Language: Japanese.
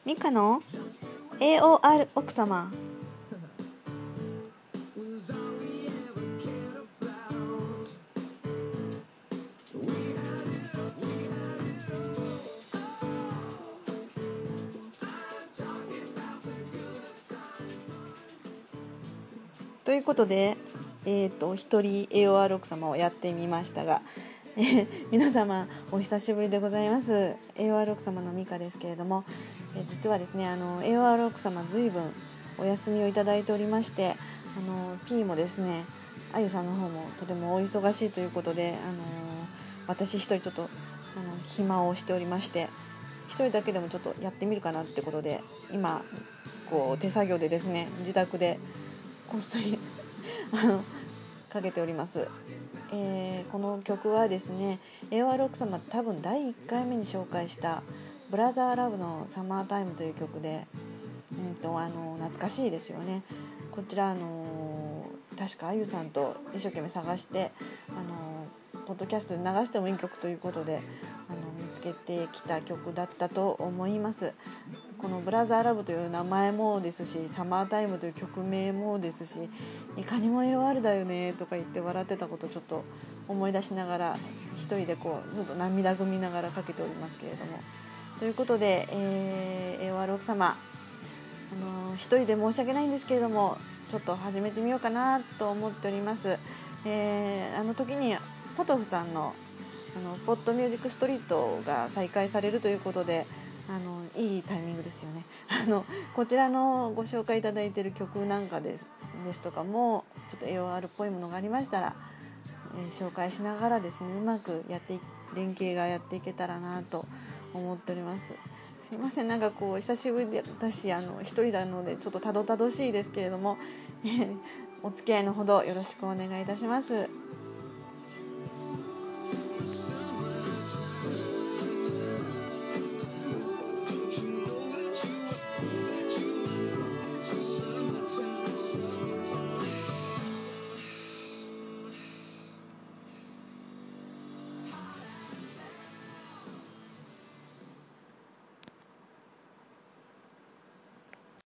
ミカの AOR 奥様。ということで、一人 AOR 奥様をやってみましたが、皆様お久しぶりでございます。 AOR 奥様のミカですけれども、実はですねAOR 奥様ずいぶんお休みをいただいておりまして、P もですねあゆさんの方もとてもお忙しいということで、私一人ちょっと暇をしておりまして、一人だけでもちょっとやってみるかなってことで、今こう手作業でですね自宅でこっそりかけております。この曲はですね AOR 奥様多分第1回目に紹介したブラザーラブのサマータイムという曲で、懐かしいですよね。こちら確かあゆさんと一生懸命探してポッドキャストで流してもいい曲ということで見つけてきた曲だったと思います。このブラザーラブという名前もですし、サマータイムという曲名もですし、いかにも AOR だよねとか言って笑ってたことをちょっと思い出しながら、一人でこうちょっと涙ぐみながらかけておりますけれども、ということで、AOR 奥様、一人で申し訳ないんですけれどもちょっと始めてみようかなと思っております。時にポトフさんのポッドミュージックストリートが再開されるということで、いいタイミングですよね。こちらのご紹介いただいている曲なんかですとかもちょっと AOR っぽいものがありましたら、紹介しながらですねうまく連携がやっていけたらなと思っております。すいません、なんかこう久しぶりだし一人なのでちょっとたどたどしいですけれどもお付き合いのほどよろしくお願いいたします。